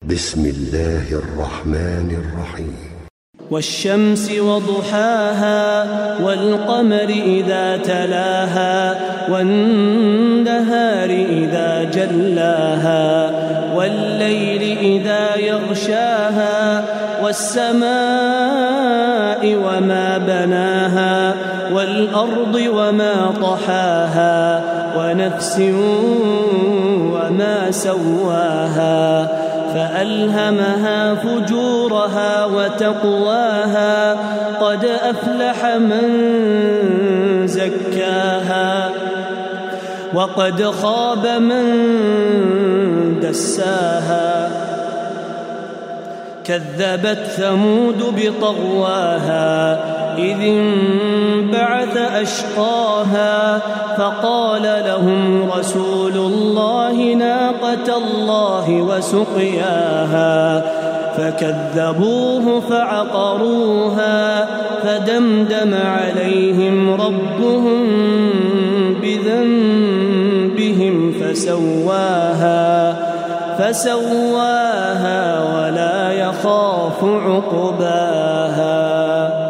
بسم الله الرحمن الرحيم. والشمس وضحاها والقمر إذا تلاها والنهار إذا جلاها والليل إذا يغشاها والسماء وما بناها والأرض وما طحاها ونفس وما سواها فألهمها فجورها وتقواها قد أفلح من زكاها وقد خاب من دساها كذبت ثمود بطغواها إذ انبعث أشقاها فقال لهم رسول الله ناقة الله وسقياها فكذبوه فعقروها فدمدم عليهم ربهم بذنبهم فسواها ولا يخاف عقباها.